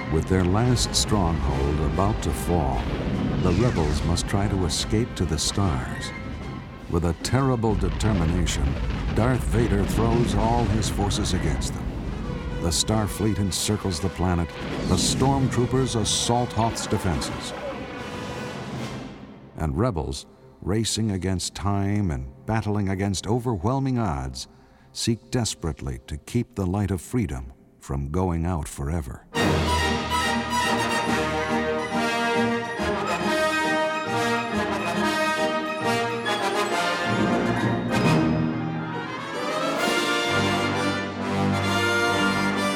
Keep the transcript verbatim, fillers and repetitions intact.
With their last stronghold about to fall, the rebels must try to escape to the stars. With a terrible determination, Darth Vader throws all his forces against them. The Starfleet encircles the planet. The stormtroopers assault Hoth's defenses. And rebels, racing against time and battling against overwhelming odds, seek desperately to keep the light of freedom from going out forever.